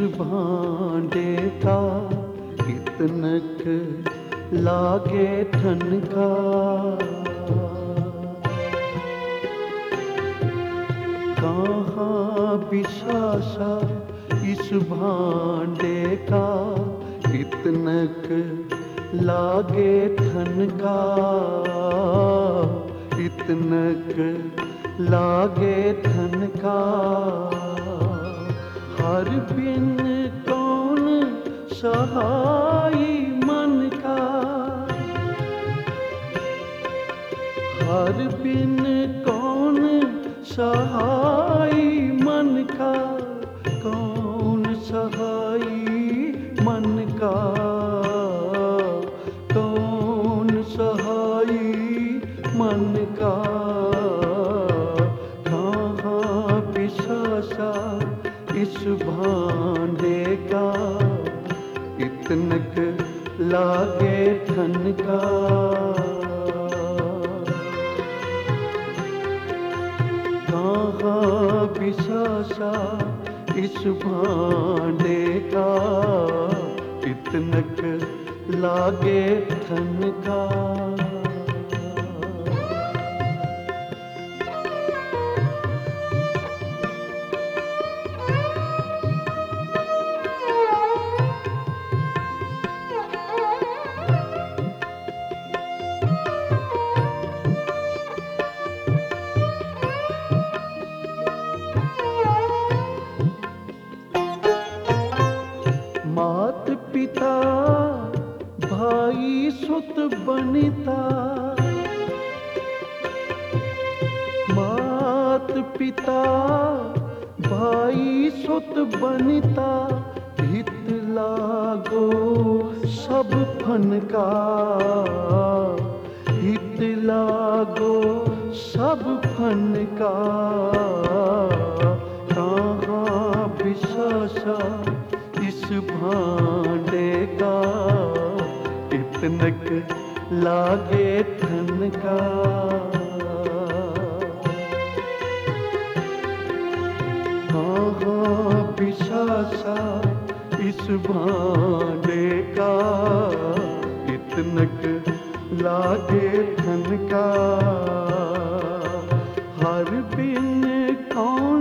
भांडे का कितनक लागे ठनका। कहाँ बिसासा इस भांडे का कितनक लागे ठनका। इतनक लागे ठनका। हर बिन कौन सहाई मन का। हर बिन कौन सहाई मन का। कौन सहाई मन का। कौन सहाई मन का। कहाँ बिसासा इस भांडे का कितनक लागे ठनका। कहाँ बिसासा इस भांडे का कितनक लागे ठनका। मात पिता भाई सुत बनिता। मात पिता भाई सुत बनिता। हित लागो सब फनका। हित लागो सब फनका। कहाँ बिसासा इस भांडे का कितनक लागे ठनका। कहाँ बिसासा इस भांडे का कितनक लागे ठनका। हर बिन कौन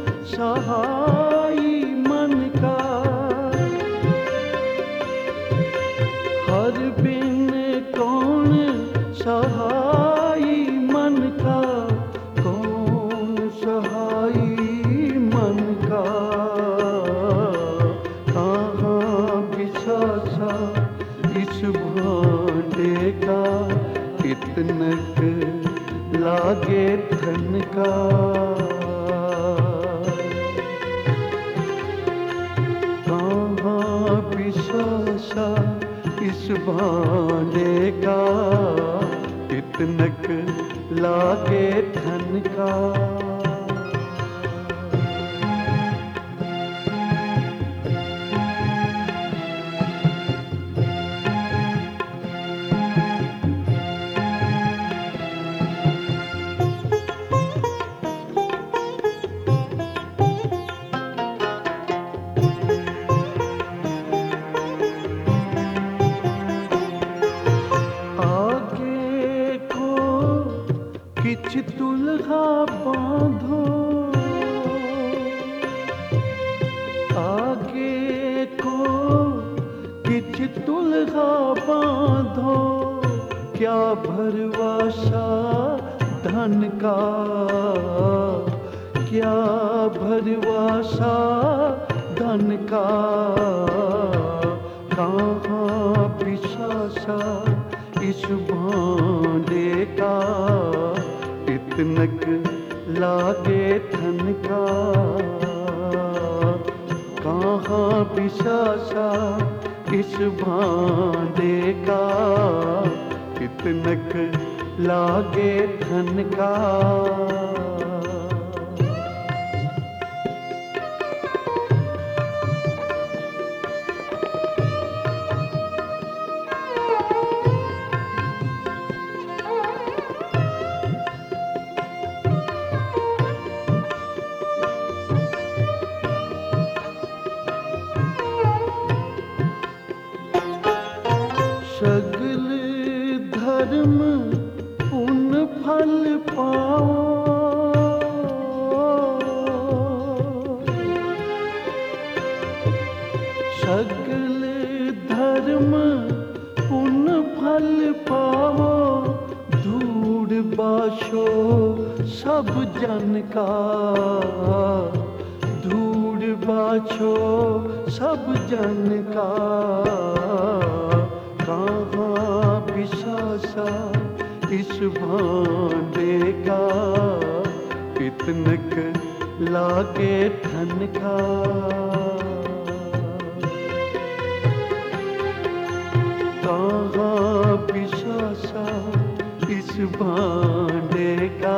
सहाई मन का। हर बिन कौन सहाई मन का। कौन सहाई मन का। कहाँ बिसासा इस भांडे का कितनक लागे ठनका। कहाँ बिसासा इस भांडे का कितनक लागे ठनका। किछ दुल्हा बांधो। आगे को किछ दुल्हा बांधो। क्या भरवासा धन का। क्या भरवासा धन का। कहाँ बिसासा इस भांडे का कितनक लागे ठनका। कहाँ बिसासा इस भांडे का कितनक लागे ठनका। सगल धर्म पुण्य फल पाओ, सगल धर्म पुण्य फल पाओ, धूड़ बाशो सब जन का, धूड़ बाशो सब जन का। कहाँ बिसासा इस भांडे का, इतनक लागे ठन का। कहाँ बिसासा इस भांडे का,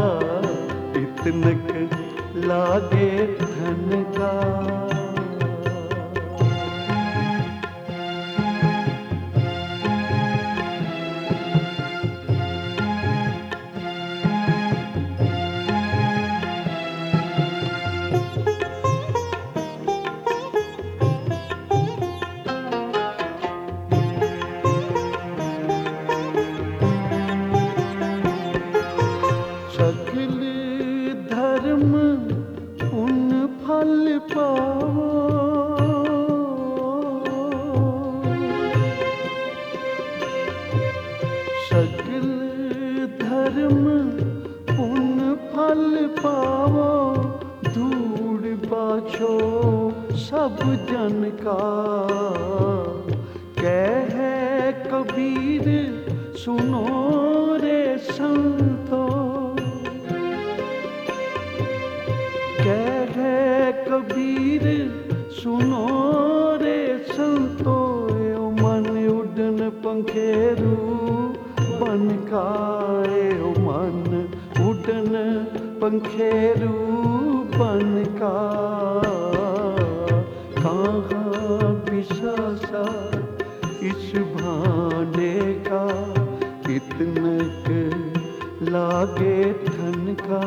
इतनक लागे ठन का। सगल धर्म पुण्य फल पाओ, सगल धर्म पुण्य फल पाओ, धूड़ बाछो सब जन का। कहे कबीर सुनो रे संतो, कहे कबीर सुनो रे संतो, यो मन उड़न पंखेरू बन का, यो मन उड़न पंखेरू बन का। कहाँ बिसासा इस भांडे का, इतनक लागे ठन का।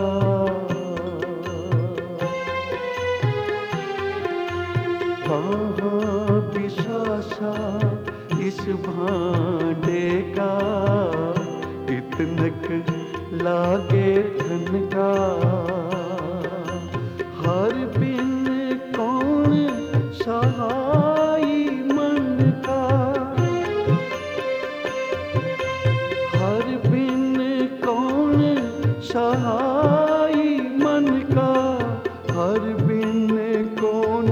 कहाँ बिसासा इस भांडे का, इतनक लागे ठन का। हर बिन कौन सहाई मन का, हर बिन कौन सहाई मन का, हर बिन कौन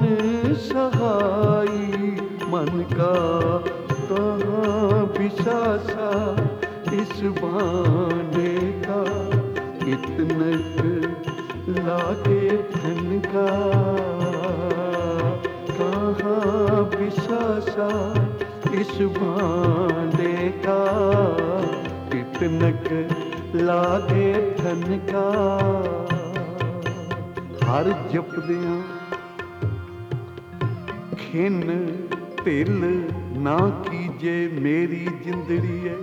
सहाई मन का। कहाँ बिसासा इस भांडे का, इतनक लागे ठन का। कहाँ बिसासा इस भांडे का, इतनक लागे ठन का। हर जपदियां खिन ढिल ना कीजे मेरी जिंदड़ीए,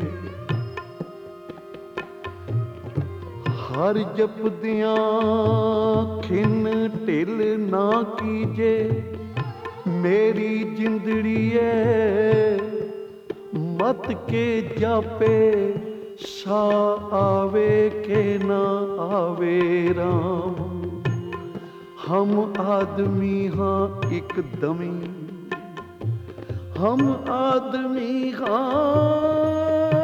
हर जपदियां खिन ढिल ना कीजे मेरी जिंदड़ीए। मत के जापे सा आवे के ना आवे राम, हम आदमी हाँ एक दमी, हम आदमी हाँ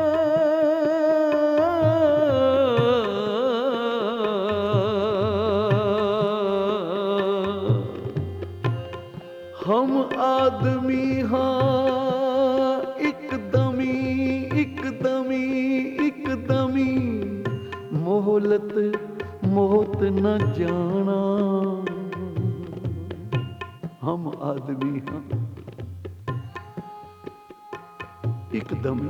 हम आदमी हाँ एकदमी एकदमी एकदमी, मोहलत मोहत न जाना। हम आदमी हाँ एकदमी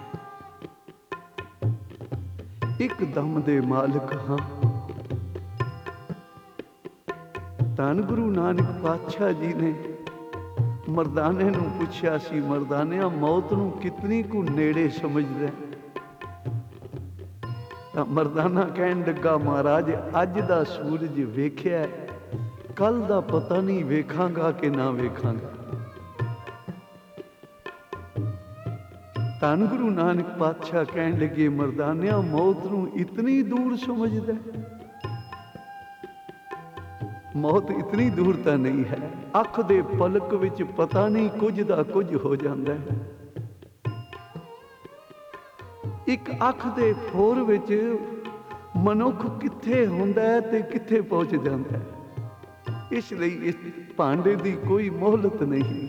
एकदम दे मालिक हाँ। धन गुरु नानक पातशाह जी ने मरदाने नूं पुछया सी, मरदानिया मौत नूं कितनी कु नेड़े समझ रहे? तां मरदाना कहन लगा, महाराज अज दा सूरज वेख्या, कल दा पता नहीं वेखांगा कि ना वेखांगा। ਧੰਨ ਗੁਰੂ ਨਾਨਕ ਪਾਤਸ਼ਾਹ ਕਹਿਣ ਲੱਗੇ, ਮਰਦਾਨਿਆ ਮੌਤ ਨੂੰ ਇਤਨੀ ਦੂਰ ਸਮਝਦਾ? ਮੌਤ ਇਤਨੀ ਦੂਰ ਤਾਂ ਨਹੀਂ ਹੈ। ਅੱਖ ਦੇ ਪਲਕ ਵਿੱਚ ਪਤਾ ਨਹੀਂ ਕੁਝ ਦਾ ਕੁਝ ਹੋ ਜਾਂਦਾ ਹੈ। ਇੱਕ ਅੱਖ ਦੇ ਫੋਰ ਵਿੱਚ ਮਨੁੱਖ ਕਿੱਥੇ ਹੁੰਦਾ ਹੈ ਤੇ ਕਿੱਥੇ ਪਹੁੰਚ ਜਾਂਦਾ ਹੈ। ਇਸ ਲਈ ਇਸ ਭਾਂਡੇ ਦੀ ਕੋਈ ਮੋਹਲਤ ਨਹੀਂ।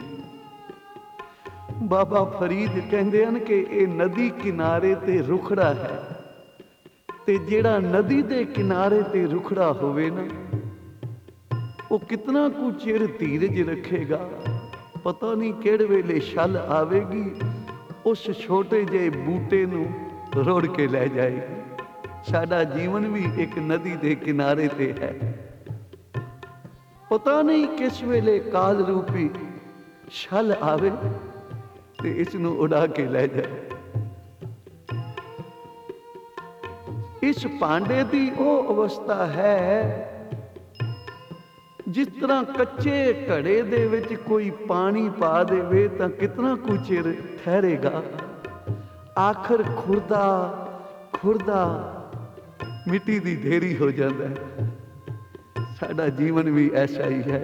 ਬਾਬਾ ਫਰੀਦ ਕਹਿੰਦੇ ਹਨ ਕਿ ਇਹ ਨਦੀ ਕਿਨਾਰੇ ਤੇ ਰੁਖੜਾ ਹੈ, ਤੇ ਜਿਹੜਾ ਨਦੀ ਦੇ ਕਿਨਾਰੇ ਤੇ ਰੁਖੜਾ ਹੋਵੇ ਨਾ, ਉਹ ਕਿਤਨਾ ਕੁ ਚਿਰ ਧੀਰਜ ਰੱਖੇਗਾ, ਪਤਾ ਨਹੀਂ ਕਿਹੜੇ ਵੇਲੇ ਛਲ ਆਵੇਗੀ, ਉਸ ਛੋਟੇ ਜਿਹੇ ਬੂਟੇ ਨੂੰ ਰੋੜ ਕੇ ਲੈ ਜਾਏਗੀ। ਸਾਡਾ ਜੀਵਨ ਵੀ ਇੱਕ ਨਦੀ ਦੇ ਕਿਨਾਰੇ ਤੇ ਹੈ। ਪਤਾ ਨਹੀਂ ਕਿਸ ਵੇਲੇ ਕਾਲ ਰੂਪੀ ਛਲ ਆਵੇ ਤੇ ਇਸ ਨੂੰ ਉਡਾ ਕੇ ਲੈ ਜਾਏ। ਇਸ ਭਾਂਡੇ ਦੀ ਉਹ ਅਵਸਥਾ ਹੈ ਜਿਸ ਤਰ੍ਹਾਂ ਕੱਚੇ ਘੜੇ ਦੇ ਵਿੱਚ ਕੋਈ ਪਾਣੀ ਪਾ ਦੇਵੇ ਤਾਂ ਕਿਤਨਾ ਕੁ ਚਿਰ ਠਹਿਰੇਗਾ, ਆਖਰ ਖੁਰਦਾ ਖੁਰਦਾ ਮਿੱਟੀ ਦੀ ਢੇਰੀ ਹੋ ਜਾਂਦਾ ਹੈ। ਸਾਡਾ ਜੀਵਨ ਵੀ ਐਸਾ ਹੀ ਹੈ।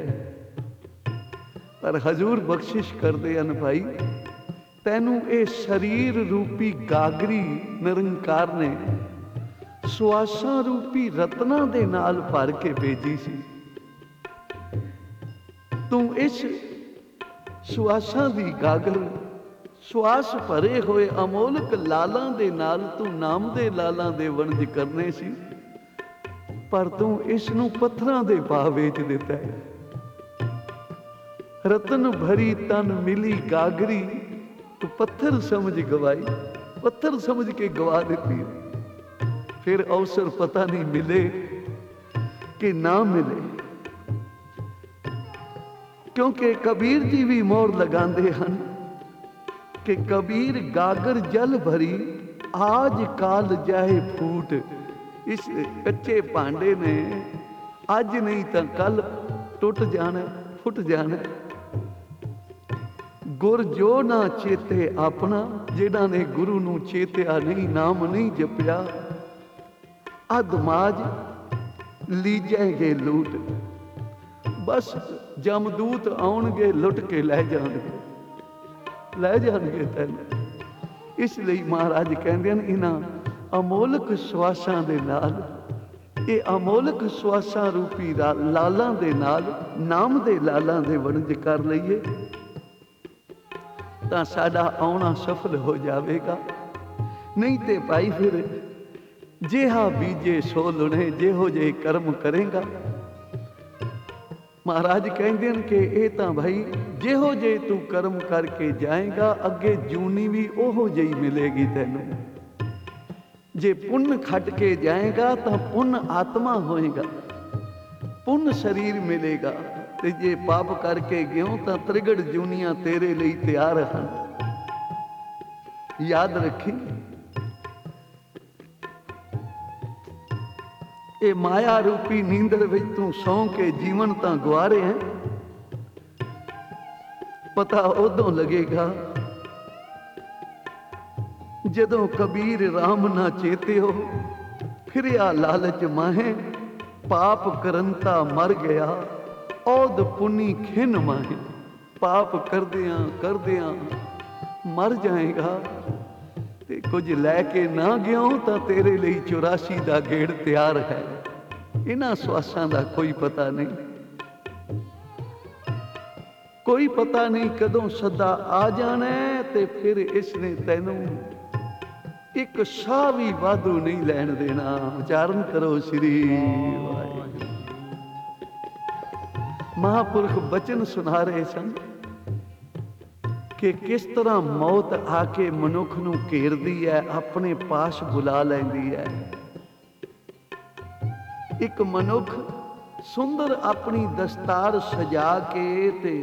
ਪਰ ਹਜ਼ੂਰ ਬਖਸ਼ਿਸ਼ ਕਰਦੇ ਹਨ, ਭਾਈ ਤੈਨੂੰ ਇਹ ਸਰੀਰ ਰੂਪੀ ਗਾਗਰੀ ਨਿਰੰਕਾਰ ਨੇ ਸੁਆਸਾਂ ਰੂਪੀ ਰਤਨਾਂ ਦੇ ਨਾਲ ਭਰ ਕੇ ਭੇਜੀ ਸੀ। ਤੂੰ ਇਸ ਸੁਆਸਾਂ ਦੀ ਗਾਗਰ, ਸੁਆਸ ਭਰੇ ਹੋਏ ਅਮੋਲਕ ਲਾਲਾਂ ਦੇ ਨਾਲ ਤੂੰ ਨਾਮ ਦੇ ਲਾਲਾਂ ਦੇ ਵਣਜ ਕਰਨੇ ਸੀ, ਪਰ ਤੂੰ ਇਸ ਨੂੰ ਪੱਥਰਾਂ ਦੇ ਭਾਅ ਵੇਚ ਦਿੱਤਾ ਹੈ। ਰਤਨ ਭਰੀ ਤਨ ਮਿਲੀ ਗਾਗਰੀ, ਤੂੰ ਪੱਥਰ ਸਮਝ ਗਵਾਈ, ਪੱਥਰ ਸਮਝ ਕੇ ਗਵਾ ਦਿੱਤੀ। ਫਿਰ ਅਵਸਰ ਪਤਾ ਨਹੀਂ ਮਿਲੇ ਕਿ ਨਾ ਮਿਲੇ, ਕਿਉਂਕਿ ਕਬੀਰ ਜੀ ਵੀ ਮੋਹਰ ਲਗਾਉਂਦੇ ਹਨ ਕਿ ਕਬੀਰ ਗਾਗਰ ਜਲ ਭਰੀ ਆਜ ਕਾਲ ਜਾਏ ਫੂਟ। ਇਸ ਕੱਚੇ ਭਾਂਡੇ ਨੇ ਅੱਜ ਨਹੀਂ ਤਾਂ ਕੱਲ ਟੁੱਟ ਜਾਣਾ, ਫੁੱਟ ਜਾਣਾ। ਗੁਰ ਜੋ ਨਾ ਚੇਤੇ ਆਪਣਾ, ਜਿਹਨਾਂ ਨੇ ਗੁਰੂ ਨੂੰ ਚੇਤਿਆ ਨਹੀਂ, ਨਾਮ ਨਹੀਂ ਜਪਿਆ, ਅਧਮਾਜ ਲੀਜੈਂਗੇ ਲੂਟ। ਬਸ ਜਮਦੂਤ ਆਉਣਗੇ, ਲੁੱਟ ਕੇ ਲੈ ਜਾਣਗੇ, ਲੈ ਜਾਣਗੇ ਤੈਨੂੰ। ਇਸ ਲਈ ਮਹਾਰਾਜ ਕਹਿੰਦੇ ਹਨ, ਇਹਨਾਂ ਅਮੋਲਕ ਸਵਾਸਾਂ ਦੇ ਨਾਲ, ਇਹ ਅਮੋਲਕ ਸਵਾਸਾਂ ਰੂਪੀ ਲਾਲਾਂ ਦੇ ਨਾਲ, ਨਾਮ ਦੇ ਲਾਲਾਂ ਦੇ ਵਣਜ ਕਰ ਲਈਏ ਤਾਂ ਸਾਡਾ ਆਉਣਾ ਸਫਲ ਹੋ ਜਾਵੇਗਾ। ਨਹੀਂ ਤੇ ਭਾਈ ਫਿਰ ਜਿਹਾ ਬੀਜੇ ਸੋ ਲੁਣੇ, ਜਿਹੋ ਜਿਹੇ ਕਰਮ ਕਰੇਗਾ। ਮਹਾਰਾਜ ਕਹਿੰਦੇ ਹਨ ਕਿ ਇਹ ਤਾਂ ਭਾਈ ਜਿਹੋ ਜਿਹੇ ਤੂੰ ਕਰਮ ਕਰਕੇ ਜਾਏਗਾ, ਅੱਗੇ ਜੂਨੀ ਵੀ ਉਹੋ ਜਿਹੀ ਮਿਲੇਗੀ ਤੈਨੂੰ। ਜੇ ਪੁੰਨ ਖੱਟ ਕੇ ਜਾਏਗਾ ਤਾਂ ਪੁੰਨ ਆਤਮਾ ਹੋਏਗਾ, ਪੁੰਨ ਸਰੀਰ ਮਿਲੇਗਾ। ਤੇ ਜੇ ਪਾਪ ਕਰਕੇ ਗਿਓ ਤਾਂ ਤ੍ਰਿਗੜ ਜੂਨੀਆਂ ਤੇਰੇ ਲਈ ਤਿਆਰ ਹਨ। ਯਾਦ ਰੱਖੀ, ਇਹ ਮਾਇਆ ਰੂਪੀ ਨੀਂਦਰ ਵਿੱਚ ਤੂੰ ਸੌਂ ਕੇ ਜੀਵਨ ਤਾਂ ਗਵਾ ਰਿਹਾ ਹੈ। ਪਤਾ ਉਦੋਂ ਲੱਗੇਗਾ ਜਦੋਂ ਕਬੀਰ ਰਾਮ ਨਾ ਚੇਤਿਓ, ਫਿਰਿਆ ਲਾਲਚ ਮਾਹੇ, ਪਾਪ ਕਰੰਤਾ ਮਰ ਗਿਆ, ਔਦ ਪੁੰਨੀ ਖਿਨ ਮਾਹੇ। ਪਾਪ ਕਰਦਿਆਂ ਕਰਦਿਆਂ ਮਰ ਜਾਏਗਾ, ਤੇ ਕੁਝ ਲੈ ਕੇ ਨਾ ਗਿਓ ਤਾਂ ਤੇਰੇ ਲਈ 84 ਦਾ ਗੇੜ ਤਿਆਰ ਹੈ। ਇਹਨਾਂ ਸਵਾਸਾਂ ਦਾ ਕੋਈ ਪਤਾ ਨਹੀਂ, ਕੋਈ ਪਤਾ ਨਹੀਂ ਕਦੋਂ ਸਦਾ ਆ ਜਾਣਾ, ਤੇ ਫਿਰ ਇਸ ਨੇ ਤੈਨੂੰ ਇੱਕ ਸਾਹ ਵੀ ਵਾਧੂ ਨਹੀਂ ਲੈਣ ਦੇਣਾ। ਉਚਾਰਨ ਕਰੋ ਸ੍ਰੀ ਵਾਹਿਗੁਰੂ। ਮਹਾਂਪੁਰਖ ਬਚਨ ਸੁਣਾ ਰਹੇ ਸਨ ਕਿ ਕਿਸ ਤਰ੍ਹਾਂ ਮੌਤ ਆ ਕੇ ਮਨੁੱਖ ਨੂੰ ਘੇਰਦੀ ਹੈ, ਆਪਣੇ ਪਾਸ ਬੁਲਾ ਲੈਂਦੀ ਹੈ। ਇੱਕ ਮਨੁੱਖ ਸੁੰਦਰ ਆਪਣੀ ਦਸਤਾਰ ਸਜਾ ਕੇ ਤੇ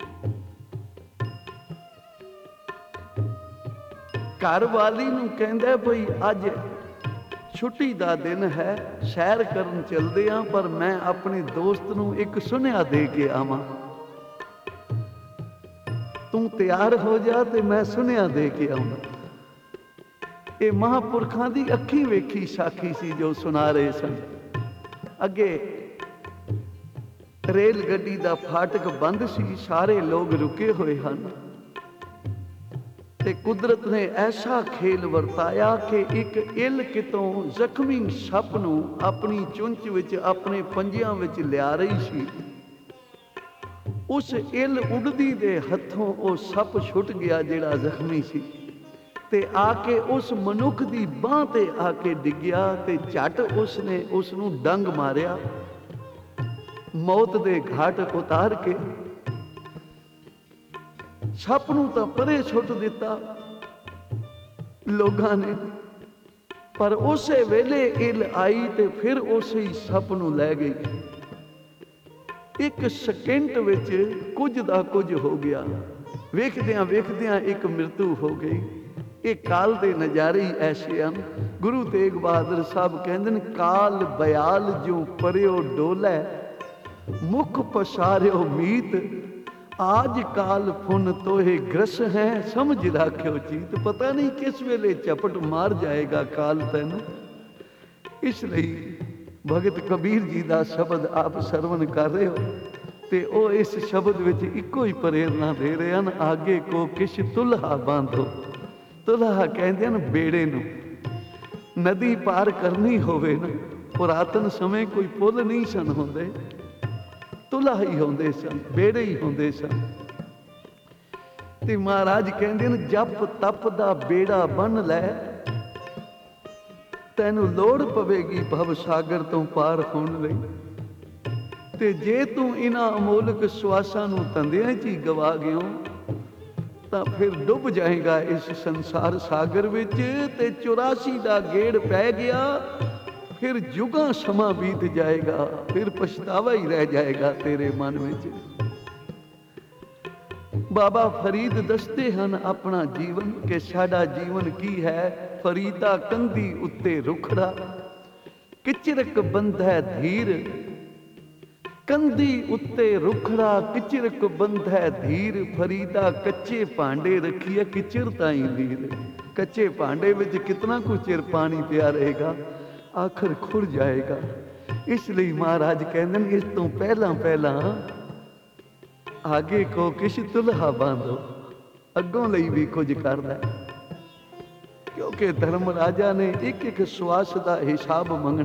ਘਰ ਵਾਲੀ ਨੂੰ ਕਹਿੰਦਾ, ਭਈ ਅੱਜ ਛੁੱਟੀ ਦਾ ਦਿਨ ਹੈ, ਸੈਰ ਕਰਨ ਚਲਦੇ ਹਾਂ, ਪਰ ਮੈਂ ਆਪਣੇ ਦੋਸਤ ਨੂੰ ਇੱਕ ਸੁਨੇਹਾ ਦੇ ਕੇ ਆਵਾਂ। ਤੂੰ ਤਿਆਰ ਹੋ ਜਾ ਤੇ ਮੈਂ ਸੁਨੇਹਾ ਦੇ ਕੇ ਆਉਣਾ। ਇਹ ਮਹਾਂਪੁਰਖਾਂ ਦੀ ਅੱਖੀਂ ਵੇਖੀ ਸਾਖੀ ਸੀ ਜੋ ਸੁਣਾ ਰਹੇ ਸਨ। ਅੱਗੇ ਰੇਲ ਗੱਡੀ ਦਾ ਫਾਟਕ ਬੰਦ ਸੀ, ਸਾਰੇ ਲੋਕ ਰੁਕੇ ਹੋਏ ਹਨ ਤੇ ਕੁਦਰਤ ਨੇ ਐਸਾ ਖੇਲ ਵਰਤਾਇਆ ਕਿ ਇੱਕ ਇੱਲ ਕਿਤੋਂ ਜ਼ਖਮੀ ਸੱਪ ਨੂੰ ਆਪਣੀ ਚੁੰਝ ਵਿੱਚ, ਆਪਣੇ ਪੰਜਿਆਂ ਵਿੱਚ ਲਿਆ ਰਹੀ ਸੀ। ਉਸ ਇੱਲ ਉੱਡਦੀ ਦੇ ਹੱਥੋਂ ਉਹ ਸੱਪ ਛੁੱਟ ਗਿਆ ਜਿਹੜਾ ਜ਼ਖਮੀ ਸੀ, ਤੇ ਆ ਕੇ ਉਸ ਮਨੁੱਖ ਦੀ ਬਾਂਹ ਤੇ ਆ ਕੇ ਡਿੱਗਿਆ ਤੇ ਝੱਟ ਉਸਨੇ ਉਸ ਨੂੰ ਡੰਗ ਮਾਰਿਆ, ਮੌਤ ਦੇ ਘਾਟ ਉਤਾਰ ਕੇ ਸੱਪ ਨੂੰ ਤਾਂ ਪਰੇ ਸੁੱਟ ਦਿੱਤਾ ਲੋਕਾਂ ਨੇ। ਪਰ ਉਸੇ ਵੇਲੇ ਇੱਲ ਆਈ ਤੇ ਫਿਰ ਉਸੇ ਹੀ ਸੱਪ ਨੂੰ ਲੈ ਗਈ। ਇੱਕ ਸਕਿੰਟ ਵਿੱਚ ਕੁਝ ਦਾ ਕੁਝ ਹੋ ਗਿਆ। ਵੇਖਦਿਆਂ ਵੇਖਦਿਆਂ ਇੱਕ ਮ੍ਰਿਤੂ ਹੋ ਗਈ। ਇਹ ਕਾਲ ਦੇ ਨਜ਼ਾਰੇ ਹੀ ਐਸੇ ਹਨ। ਗੁਰੂ ਤੇਗ ਬਹਾਦਰ ਸਾਹਿਬ ਕਹਿੰਦੇ ਨੇ, ਕਾਲ ਬਿਆਲ ਜੋ ਪਰਿਓ ਡੋਲੇ, ਮੁਖ ਪਸਾਰਿਓ ਮੀਤ, ਆਜ ਕਾਲ ਫੁਨ ਤੋਹੇ ਗ੍ਰਸ ਹੈ, ਸਮਝ ਰਾਖਿਓ ਚੀਤ। ਪਤਾ ਨਹੀਂ ਕਿਸ ਵੇਲੇ ਝਪਟ ਮਾਰ ਜਾਏਗਾ ਕਾਲ ਤੈਨੂੰ। ਇਸ ਲਈ ਭਗਤ ਕਬੀਰ ਜੀ ਦਾ ਸ਼ਬਦ ਆਪ ਸਰਵਣ ਕਰ ਰਹੇ ਹੋ ਤੇ ਉਹ ਇਸ ਸ਼ਬਦ ਵਿੱਚ ਇੱਕੋ ਹੀ ਪ੍ਰੇਰਨਾ ਦੇ ਰਹੇ ਹਨ, ਆਗੇ ਕੋ ਕਿਛ ਤੁਲਹਾ ਬਾਂਧੋ। ਤੁਲਹਾ ਕਹਿੰਦੇ ਹਨ ਬੇੜੇ ਨੂੰ। ਨਦੀ ਪਾਰ ਕਰਨੀ ਹੋਵੇ ਨਾ, ਪੁਰਾਤਨ ਸਮੇਂ ਕੋਈ ਪੁੱਲ ਨਹੀਂ ਸਨ ਹੁੰਦੇ, ਤੁਲਹਾ ਹੀ ਹੁੰਦੇ ਸਨ, ਬੇੜੇ ਹੀ ਹੁੰਦੇ ਸਨ। ਤੇ ਮਹਾਰਾਜ ਕਹਿੰਦੇ ਨੇ, ਜਪ ਤਪ ਦਾ ਬੇੜਾ ਬੰਨ ਲੈ, ਤੈਨੂੰ ਲੋੜ ਪਵੇਗੀ ਭਵ ਸਾਗਰ ਤੋਂ ਪਾਰ ਹੋਣ ਲਈ। ਤੇ ਜੇ ਤੂੰ ਇਹਨਾਂ ਅਮੋਲਕ ਸਵਾਸਾਂ ਨੂੰ ਧੰਦਿਆਂ 'ਚ ਹੀ ਗਵਾ ਗਿਓ ਤਾਂ ਫਿਰ ਡੁੱਬ ਜਾਏਗਾ ਇਸ ਸੰਸਾਰ ਸਾਗਰ ਵਿੱਚ। ਤੇ 84 ਦਾ ਗੇੜ ਪੈ ਗਿਆ, ਫਿਰ ਜੁਗਾਂ ਸਮਾਂ ਬੀਤ ਜਾਏਗਾ, ਫਿਰ ਪਛਤਾਵਾ ਹੀ ਰਹਿ ਜਾਏਗਾ ਤੇਰੇ ਮਨ ਵਿੱਚ। ਬਾਬਾ ਫਰੀਦ ਦੱਸਦੇ ਹਨ ਆਪਣਾ ਜੀਵਨ ਕਿ ਸਾਡਾ ਜੀਵਨ ਕੀ ਹੈ। ਫਰੀਦਾ ਕੰਧੀ ਉੱਤੇ ਰੁਖੜਾ, ਕਿਚਰਕ ਬੰਧੈ ਧੀਰ, ਕੰਧੀ ਉੱਤੇ ਰੁਖੜਾ ਕਿਚਰਕ ਬੰਧੈ ਧੀਰ। ਫਰੀਦਾ ਕੱਚੇ ਭਾਂਡੇ ਰੱਖੀਏ, ਕਿਚਰ ਤਾਈਂ ਲੀਰ। ਕੱਚੇ ਭਾਂਡੇ ਵਿੱਚ ਕਿਤਨਾ ਕੁ ਚਿਰ ਪਾਣੀ ਪਿਆ ਰਹੇਗਾ, ਆਖਰ ਖੁਰ ਜਾਏਗਾ। ਇਸ ਲਈ ਮਹਾਰਾਜ ਕਹਿੰਦੇ ਨੇ, ਇਸ ਤੋਂ ਪਹਿਲਾਂ ਪਹਿਲਾਂ ਆਗੇ ਕੋ ਕਿਛ ਤੁਲਹਾ ਬਾਂਧੋ, ਅੱਗੋਂ ਲਈ ਵੀ ਕੁਝ ਕਰਦਾ। ਕਿਉਂਕਿ ਧਰਮ ਰਾਜਾ ਨੇ ਇੱਕ ਇੱਕ ਸਵਾਸ ਦਾ ਹਿਸਾਬ ਮੰਗਣਾ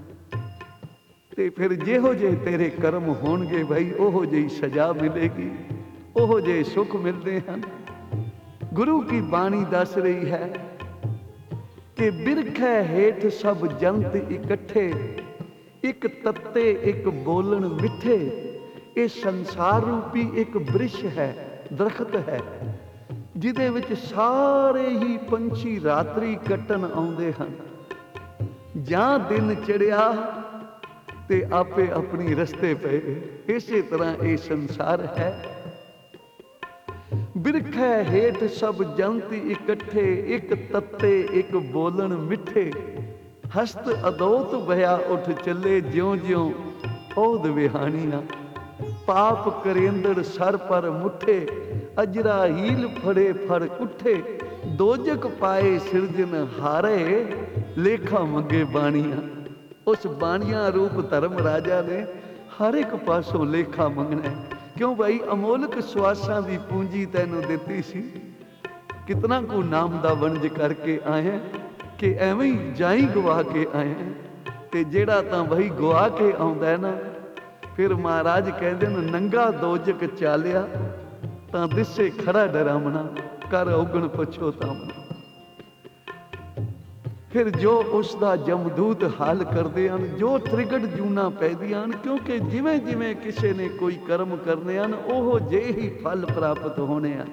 ਤੇ ਫਿਰ ਜਿਹੋ ਜਿਹੇ ਤੇਰੇ ਕਰਮ ਹੋਣਗੇ ਭਾਈ, ਉਹੋ ਜਿਹੀ ਸਜ਼ਾ ਮਿਲੇਗੀ, ਉਹੋ ਜਿਹੇ ਸੁੱਖ ਮਿਲਦੇ ਹਨ। ਗੁਰੂ ਕੀ ਬਾਣੀ ਦੱਸ ਰਹੀ ਹੈ ਕਿ ਬਿਰਖੈ ਹੇਠ ਸਭ ਜੰਤ ਇਕੱਠੇ, ਇੱਕ ਤੱਤੇ ਇੱਕ ਬੋਲਣ ਮਿੱਠੇ। ਇਹ ਸੰਸਾਰ ਰੂਪੀ ਇੱਕ ਬ੍ਰਿਸ਼ ਹੈ, ਦਰਖਤ ਹੈ, ਜਿਹਦੇ ਵਿੱਚ ਸਾਰੇ ਹੀ ਪੰਛੀ ਰਾਤਰੀ ਕੱਟਣ ਆਉਂਦੇ ਹਨ। ਜਾਂ ਦਿਨ ਚੜਿਆ ਤੇ ਆਪੇ ਆਪਣੀ ਰਸਤੇ ਪਏ। ਇਸੇ ਤਰ੍ਹਾਂ ਇਹ ਸੰਸਾਰ ਹੈ। ਬਿਰਖੈ ਹੇਠ ਸਭ ਜੰਤ ਇਕੱਠੇ, ਇੱਕ ਤੱਤੇ ਇੱਕ ਬੋਲਣ ਮਿੱਠੇ। ਹਸਤ ਅਦੋਤ ਭਇਆ ਉੱਠ ਚੱਲੇ, ਜਿਉਂ ਜਿਉਂ ਔਧ ਵਿਹਾਣੀਆਂ। ਪਾਪ ਕਰੇਂਦੜ ਸਰ ਪਰ ਮੁੱਠੇ, ਅਜਰਾ ਹੀਲ ਫੜੇ ਫੜ ਉੱਠੇ। ਦੋਜਕ ਪਾਏ ਸਿਰਜਨ ਹਾਰੇ, ਲੇਖਾ ਮੰਗੇ ਬਾਣੀਆਂ। ਉਸ ਬਾਣੀਆਂ ਰੂਪ ਧਰਮ ਰਾਜਾ ਨੇ ਹਰ ਇੱਕ ਪਾਸੋਂ ਲੇਖਾ ਮੰਗਣਾ। ਕਿਉਂ ਭਾਈ, ਅਮੋਲਕ ਸਵਾਸਾਂ ਦੀ ਪੂੰਜੀ ਤੈਨੂੰ ਦਿੱਤੀ ਸੀ, ਕਿਤਨਾ ਕੁ ਨਾਮ ਦਾ ਵਣਜ ਕਰਕੇ ਆਇਆ ਕਿ ਐਵੇਂ ਹੀ ਜਾਈ ਗਵਾ ਕੇ ਆਇਆ। ਤੇ ਜਿਹੜਾ ਤਾਂ ਭਾਈ ਗਵਾ ਕੇ ਆਉਂਦਾ ਨਾ, ਫਿਰ ਮਹਾਰਾਜ ਕਹਿੰਦੇ ਨੇ, ਨੰਗਾ ਦੋਜਕ ਚਾਲਿਆ ਤਾਂ ਦਿਸੇ ਖੜਾ ਡਰਾਮਣਾ, ਕਰ ਔਗਣ ਪਛੋਤਾਵਣਾ। ਫਿਰ ਜੋ ਉਸ ਦਾ ਜਮਦੂਤ ਹਾਲ ਕਰਦੇ ਹਨ, ਜੋ ਤ੍ਰਿਗੜ ਜੂਨਾ ਪੈਦੀਆਂ ਹਨ। ਕਿਉਂਕਿ ਜਿਵੇਂ ਜਿਵੇਂ ਕਿਸੇ ਨੇ ਕੋਈ ਕਰਮ ਕਰਨੇ ਹਨ, ਉਹੋ ਜਿਹੇ ਹੀ ਫਲ ਪ੍ਰਾਪਤ ਹੋਣੇ ਹਨ।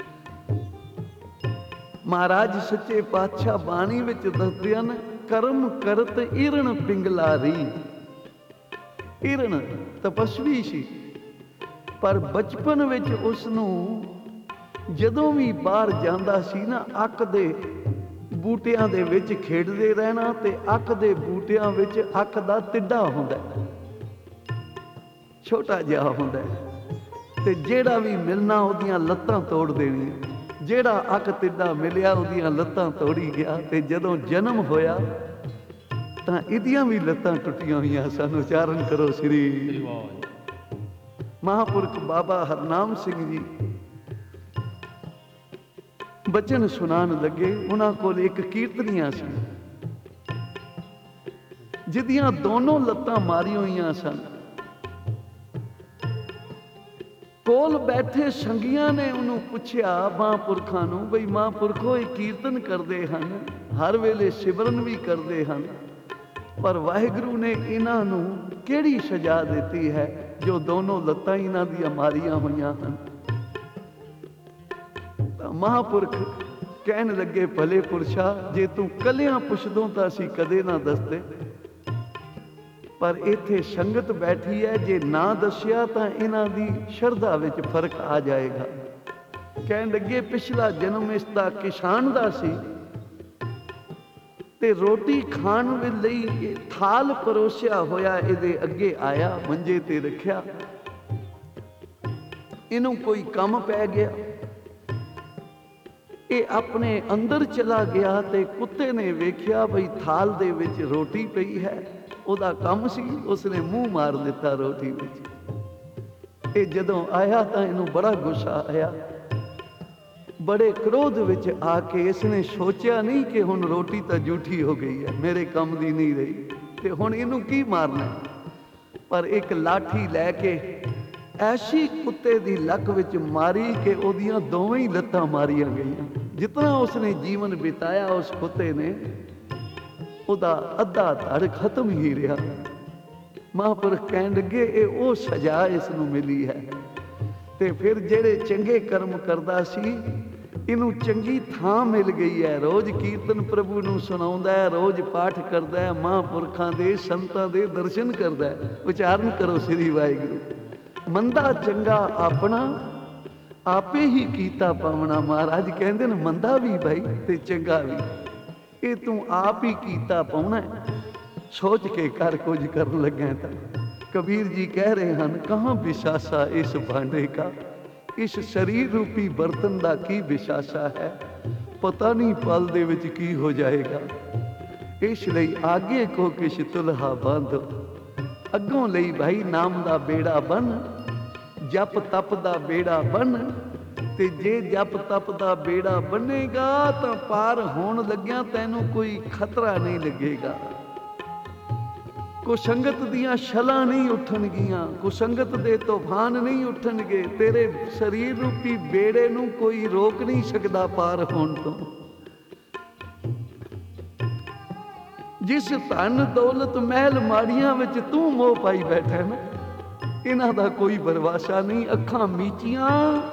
ਮਹਾਰਾਜ ਸੱਚੇ ਪਾਤਸ਼ਾਹ ਬਾਣੀ ਵਿੱਚ ਦੱਸਦੇ ਹਨ, ਕਰਮ ਕਰਤ ਇਰਣ ਪਿੰਗਲਾਰੀ। ਇਰਣ ਤਪਸਵੀ ਸੀ, ਪਰ ਬਚਪਨ ਵਿੱਚ ਉਸ ਨੂੰ ਜਦੋਂ ਵੀ ਬਾਹਰ ਜਾਂਦਾ ਸੀ ਨਾ, ਅੱਕ ਦੇ ਬੂਟਿਆਂ ਦੇ ਵਿੱਚ ਖੇਡਦੇ ਰਹਿਣਾ। ਤੇ ਅੱਕ ਦੇ ਬੂਟਿਆਂ ਵਿੱਚ ਅੱਕ ਦਾ ਟਿੱਡਾ ਹੁੰਦਾ, ਛੋਟਾ ਜਿਹਾ ਹੁੰਦਾ, ਤੇ ਜਿਹੜਾ ਵੀ ਮਿਲਣਾ ਉਹਦੀਆਂ ਲੱਤਾਂ ਤੋੜ ਦੇਣੀਆਂ। ਜਿਹੜਾ ਅੱਕ ਤਿੱਡਾ ਮਿਲਿਆ ਉਹਦੀਆਂ ਲੱਤਾਂ ਤੋੜੀ ਗਿਆ, ਤੇ ਜਦੋਂ ਜਨਮ ਹੋਇਆ ਤਾਂ ਇਹਦੀਆਂ ਵੀ ਲੱਤਾਂ ਟੁੱਟੀਆਂ ਹੋਈਆਂ ਸਨ। ਉਚਾਰਨ ਕਰੋ ਸ੍ਰੀ ਮਹਾਂਪੁਰਖ ਬਾਬਾ ਹਰਨਾਮ ਸਿੰਘ ਜੀ ਬਚਨ ਸੁਣਾਉਣ ਲੱਗੇ। ਉਹਨਾਂ ਕੋਲ ਇੱਕ ਕੀਰਤਨੀਆ ਸੀ ਜਿਹਦੀਆਂ ਦੋਨੋਂ ਲੱਤਾਂ ਮਾਰੀਆਂ ਹੋਈਆਂ ਸਨ। ਕੋਲ ਬੈਠੇ ਸੰਗੀਆਂ ਨੇ ਉਹਨੂੰ ਪੁੱਛਿਆ, ਮਹਾਂਪੁਰਖਾਂ ਨੂੰ, ਬਈ ਮਹਾਂਪੁਰਖੋ ਇਹ ਕੀਰਤਨ ਕਰਦੇ ਹਨ, ਹਰ ਵੇਲੇ ਸਿਮਰਨ ਵੀ ਕਰਦੇ ਹਨ, ਪਰ ਵਾਹਿਗੁਰੂ ਨੇ ਇਹਨਾਂ ਨੂੰ ਕਿਹੜੀ ਸਜ਼ਾ ਦਿੱਤੀ ਹੈ ਜੋ ਦੋਨੋਂ ਲੱਤਾਂ ਇਹਨਾਂ ਦੀਆਂ ਮਾਰੀਆਂ ਹੋਈਆਂ ਹਨ? ਤਾਂ ਮਹਾਂਪੁਰਖ ਕਹਿਣ ਲੱਗੇ, ਭਲੇ ਪੁਰਸ਼ਾ, ਜੇ ਤੂੰ ਕੱਲਿਆਂ ਪੁੱਛਦੋਂ ਤਾਂ ਅਸੀਂ ਕਦੇ ਨਾ ਦੱਸਦੇ, ਪਰ ਇੱਥੇ ਸੰਗਤ ਬੈਠੀ ਹੈ, ਜੇ ਨਾ ਦੱਸਿਆ ਤਾਂ ਇਹਨਾਂ ਦੀ ਸ਼ਰਧਾ ਵਿੱਚ ਫਰਕ ਆ ਜਾਏਗਾ। ਕਹਿਣ ਲੱਗੇ, ਪਿਛਲਾ ਜਨਮ ਇਸ ਦਾ ਕਿਸਾਨ ਦਾ ਸੀ, ਤੇ ਰੋਟੀ ਖਾਣ ਲਈ ਥਾਲ ਪਰੋਸਿਆ ਹੋਇਆ ਇਹਦੇ ਅੱਗੇ ਆਇਆ, ਮੰਜੇ ਤੇ ਰੱਖਿਆ। ਇਹਨੂੰ ਕੋਈ ਕੰਮ ਪੈ ਗਿਆ, ਇਹ ਆਪਣੇ ਅੰਦਰ ਚਲਾ ਗਿਆ, ਤੇ ਕੁੱਤੇ ਨੇ ਵੇਖਿਆ ਬਈ ਥਾਲ ਦੇ ਵਿੱਚ ਰੋਟੀ ਪਈ ਹੈ। ਉਹਦਾ ਕੰਮ ਸੀ, ਉਸਨੇ ਮੂੰਹ ਮਾਰ ਦਿੱਤਾ ਰੋਟੀ ਵਿੱਚ। ਇਹ ਜਦੋਂ ਆਇਆ ਤਾਂ ਇਹਨੂੰ ਬੜਾ ਗੁੱਸਾ ਆਇਆ। ਬੜੇ ਕ੍ਰੋਧ ਵਿੱਚ ਆ ਕੇ ਇਸਨੇ ਸੋਚਿਆ ਨਹੀਂ ਕਿ ਹੁਣ ਰੋਟੀ ਤਾਂ ਝੂਠੀ ਹੋ ਗਈ ਹੈ, ਮੇਰੇ ਕੰਮ ਦੀ ਨਹੀਂ ਰਹੀ, ਤੇ ਹੁਣ ਇਹਨੂੰ ਕੀ ਮਾਰਨਾ। ਪਰ ਇੱਕ ਲਾਠੀ ਲੈ ਕੇ ਐਸੀ ਕੁੱਤੇ ਦੀ ਲੱਕ ਵਿੱਚ ਮਾਰੀ ਕਿ ਉਹਦੀਆਂ ਦੋਵੇਂ ਹੀ ਲੱਤਾਂ ਮਾਰੀਆਂ ਗਈਆਂ। ਜਿਤਨਾ ਉਸਨੇ ਜੀਵਨ ਬਿਤਾਇਆ ਉਸ ਕੁੱਤੇ ਨੇ, ਉਹਦਾ ਅੱਧਾ ਧੜ ਖਤਮ ਹੀ ਰਿਹਾ। ਮਹਾਂਪੁਰਖ ਕਹਿਣ ਲੱਗੇ, ਇਹ ਉਹ ਸਜ਼ਾ ਇਸ ਨੂੰ ਮਿਲੀ ਹੈ। ਤੇ ਫਿਰ ਜਿਹੜੇ ਚੰਗੇ ਕਰਮ ਕਰਦਾ ਸੀ, ਇਹਨੂੰ ਚੰਗੀ ਥਾਂ ਮਿਲ ਗਈ ਹੈ। ਰੋਜ਼ ਕੀਰਤਨ ਪ੍ਰਭੂ ਨੂੰ ਸੁਣਾਉਂਦਾ ਹੈ, ਰੋਜ਼ ਪਾਠ ਕਰਦਾ ਹੈ, ਮਹਾਂਪੁਰਖਾਂ ਦੇ ਸੰਤਾਂ ਦੇ ਦਰਸ਼ਨ ਕਰਦਾ ਹੈ। ਉਚਾਰਨ ਕਰੋ ਸ੍ਰੀ ਵਾਹਿਗੁਰੂ। ਮੰਦਾ ਚੰਗਾ ਆਪਣਾ ਆਪੇ ਹੀ ਕੀਤਾ ਪਾਵਣਾ। ਮਹਾਰਾਜ ਕਹਿੰਦੇ ਨੇ, ਮੰਦਾ ਵੀ ਭਾਈ ਤੇ ਚੰਗਾ ਵੀ, ਇਹ ਤੂੰ ਆਪ ਹੀ ਕੀਤਾ ਪਾਉਣਾ। ਸੋਚ ਕੇ ਕਰ, ਕੁਝ ਕਰਨ ਲੱਗਾ ਤਾਂ। ਕਬੀਰ ਜੀ ਕਹਿ ਰਹੇ ਹਨ, ਕਹਾਂ ਵਿਸ਼ਾਸਾ ਇਸ ਭਾਂਡੇ ਕਾ, ਇਸ ਸਰੀਰ ਰੂਪੀ ਬਰਤਨ ਦਾ ਕੀ ਵਿਸ਼ਾਸਾ ਹੈ, ਪਤਾ ਨਹੀਂ ਪਲ ਦੇ ਵਿੱਚ ਕੀ ਹੋ ਜਾਏਗਾ। ਇਸ ਲਈ ਆਗੇ ਕੋ ਕਿਛ ਤੁਲਹਾ ਬੰਧ, ਅੱਗੋਂ ਲਈ ਭਾਈ ਨਾਮ ਦਾ ਬੇੜਾ ਬਨ, ਜਪ ਤਪ ਦਾ ਬੇੜਾ ਬਨ। ਤੇ ਜੇ ਜਪ ਤਪ ਦਾ ਬੇੜਾ ਬੰਨੇਗਾ ਤਾਂ ਪਾਰ ਹੋਣ ਲੱਗਿਆ ਤੈਨੂੰ ਕੋਈ ਖਤਰਾ ਨਹੀਂ ਲੱਗੇਗਾ। ਕੁਸੰਗਤ ਦੀਆਂ ਛਲਾਂ ਨਹੀਂ ਉੱਠਣਗੀਆਂ, ਕੁਸੰਗਤ ਦੇ ਤੂਫਾਨ ਨਹੀਂ ਉੱਠਣਗੇ। ਤੇਰੇ ਸਰੀਰ ਰੂਪੀ ਬੇੜੇ ਨੂੰ ਕੋਈ ਰੋਕ ਨਹੀਂ ਸਕਦਾ ਪਾਰ ਹੋਣ ਤੋਂ। ਜਿਸ ਧਨ ਦੌਲਤ ਮਹਿਲ ਮਾੜੀਆਂ ਵਿੱਚ ਤੂੰ ਮੋਹ ਪਾਈ ਬੈਠਾ ਨਾ, ਇਹਨਾਂ ਦਾ ਕੋਈ ਭਰਵਾਸਾ ਨਹੀਂ। ਅੱਖਾਂ ਮੀਚੀਆਂ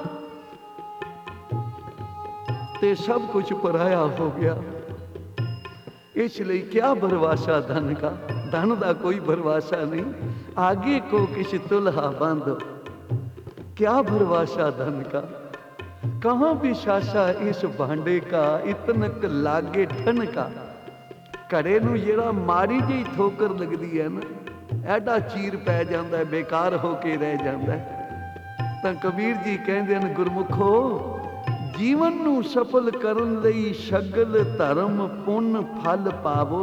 ਤੇ ਸਭ ਕੁਝ ਪਰਾਇਆ ਹੋ ਗਿਆ। ਇਸ ਲਈ ਕਿਆ ਭਰਵਾਸਾ ਧਨ ਕਾ, ਧਨ ਦਾ ਕੋਈ ਭਰਵਾਸਾ ਨਹੀਂ। आगे को किस तुल्हा बांधो, क्या भरवासा धन का, कहाँ विशासा इस भांडे का, इतनक लागे ठन का। घड़े नूं जिहड़ा माड़ी जी ठोकर लगदी है ना, एडा चीर पै जांदा है, बेकार हो के रह जांदा है। तां कबीर जी कहंदे ने, गुरमुखो जीवन नूं सफल करन लई सगल धर्म पुन फल पावो।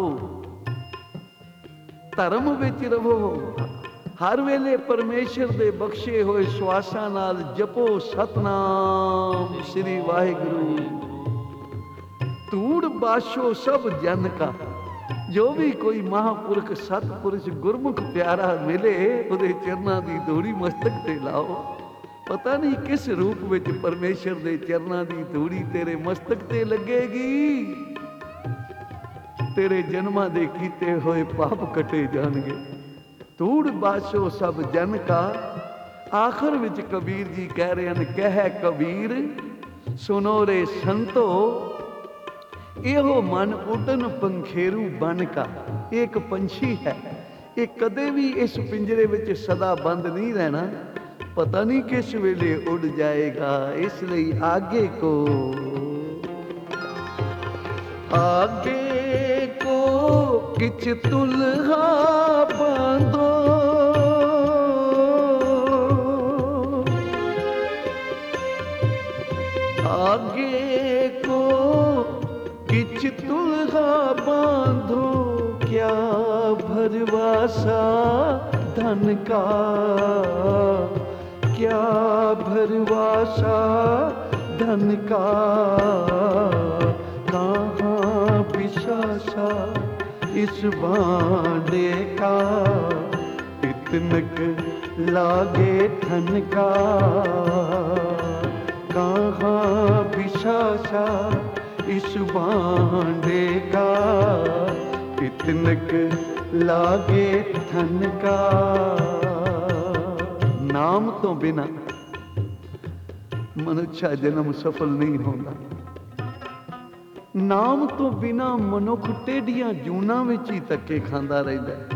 धर्म विच रहो, हर वेले परमेश्वर दे बख्शे होए सवासां नाल जपो सतनाम श्री वाहिगुरू। धूड़ बाशो सब जन का, जो भी कोई महापुरख सतपुरुष गुरमुख प्यारा मिले, उहदे चरनां दी धूड़ी मस्तक ते लाओ। पता नहीं किस रूप विच परमेश्वर दे चरनां दी धूड़ी तेरे मस्तक ते लगेगी। तेरे जन्मां दे कीते होए पाप कटे जाणगे। धूड़ बाशो सब जन का। आखिर विच कबीर जी कह रहे हैं, कह कबीर सुनो रे संतो, एहो मन उडन पंखेरू बन का। एक पंछी है, ये कदे भी इस पिंजरे विच सदा बंद नहीं रहना, पता नहीं किस वेले उड़ जाएगा। इसलिए आगे को किछ तुल्हा बांधो, आगे दुल्हा बांधो क्या भरवासा धन का, क्या भरवासा धन का, कहाँ पिशासा इस बांधे का, इतनक लागे धन का, कहाँ पिशासा इस बांधे का, इतनक लागे धन का। नाम तो बिना मनुष्य जन्म सफल नहीं होता। नाम तो बिना मनुख टेढ़ियां जूना विच ही धक्के खांदा रहिंदा है।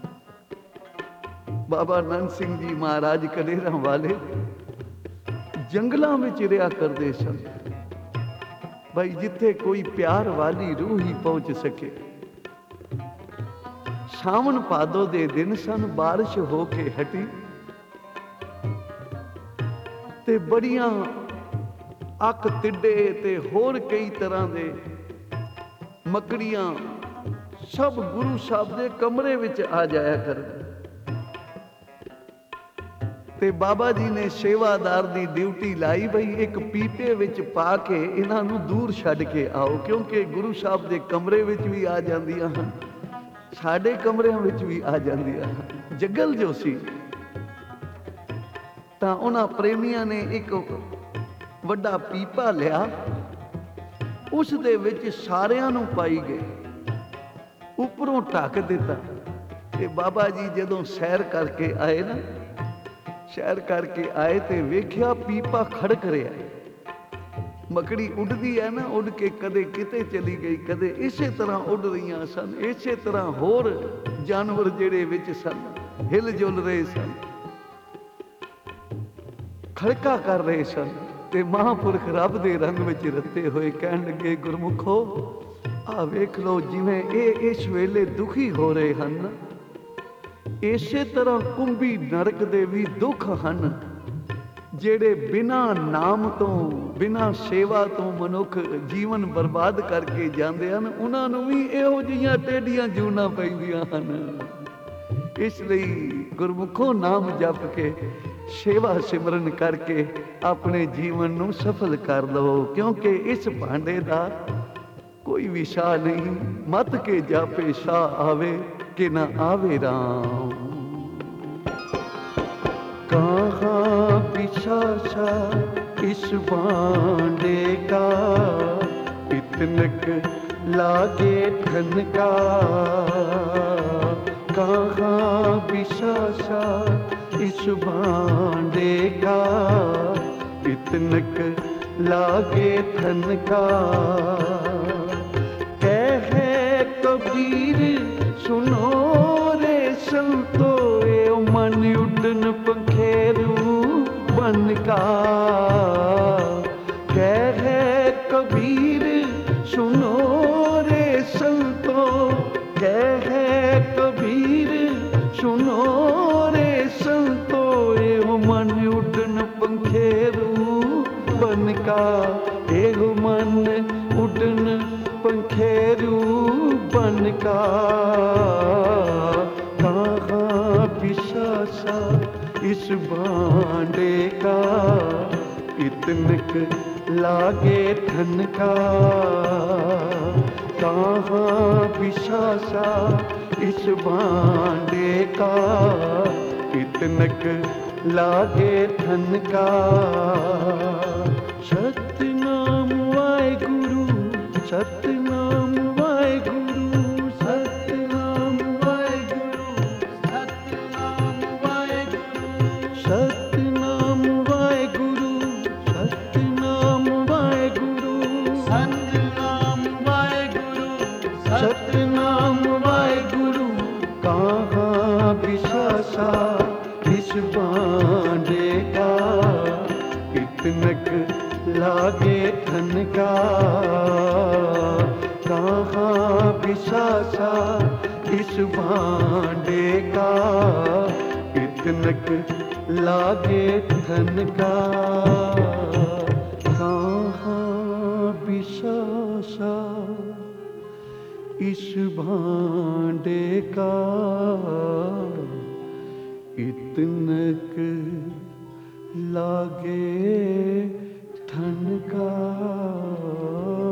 बाबा नंद सिंह जी महाराज कलेरा वाले जंगलों में रिहा करते सन भाई, जिथे कोई प्यार वाली रूह ही पहुंच सके। सावन भादो दे दिन सन, बारिश होके हटी ते बड़ियां अक तिड्डे ते होर कई तरह दे मकड़ियां सब गुरु साहब दे कमरे विच आ जाया कर। ते बाबा जी ने सेवादार दी ड्यूटी लाई बई एक पीपे विच पा के इन्हां नूं दूर छड्ड के आओ, क्योंकि गुरु साहब दे कमरे विच भी आ जांदियां हन, साडे कमरिਆਂ विच भी आ जांदियां हन। जगल जो सी तां उन्हां प्रेमियां ने एक वड्डा पीपा लिया, उस दे विच सारिਆਂ नूं पाई गए, उपरों ढक दिता। ते बाबा जी जदों सैर करके आए ना, सैर करके आए तो वेख्या पीपा खड़क रहा। मकड़ी उड़दी है ना, उड़ के कदे किते चली गई, कदे इसे तरह उड़ रही सन। इसे तरह होर जानवर जेड़े विच सन हिल जुल रहे सन, खड़का कर रहे सन। ते महापुरख रब दे रंग विच रते हुए कहन लगे, गुरमुखो आ वेख लो, जिवें इस वेले दुखी हो रहे हैं, इसे तरह कुंभी नरक दे भी दुख हन, जेड़े बिना नाम तो बिना सेवा तो मनुख जीवन बर्बाद करके जाते हैं, उन्हां नूं भी इहो जिहियां टेढ़ियां जूना पैंदियां हन। इसलिए गुरमुखों नाम जप के सेवा सिमरन करके अपने जीवन नूं सफल कर लो, क्योंकि इस भांडे दा कोई भी शाह नहीं। मत के जापे शाह आवे कि न आवे राम। कहाँ पिशाचा इस बांडे का, इतनक लागे धन का, कहाँ पिशाचा इस बांडे का, इतनक लागे धन का। कहे कबीर सुनो रे संतो, ए मन उड़न पंखेरू बन का। कहे कबीर सुनो रे संतो, कहे कबीर सुनो रे संतो, ए मन उड़न पंखेरू बन का। ए मन उड़न पंखेरू बन का, कहाँ पिशाचा इस बांडे का, इतनक लागे धन का। कहाँ पिशाचा इस बांडे का, इतनक लागे धन का। सतनाम वाहेगुरु, सतनाम वाहेगुरु, सतनाम वाहेगुरु, सतनाम वाहेगुरु, सतनाम वाहेगुरु, सतनाम वाहेगुरु, सतनाम वाहेगुरु, सतनाम वाहेगुरु। कहाँ पिशाचा इस बांडे का, इतनक लागे धन का। कहाँ पिशाचा इस बांडे का, इतनक लागे धन का। कहाँ पिशाचा इस भांडे का इतनक लागे ठनका।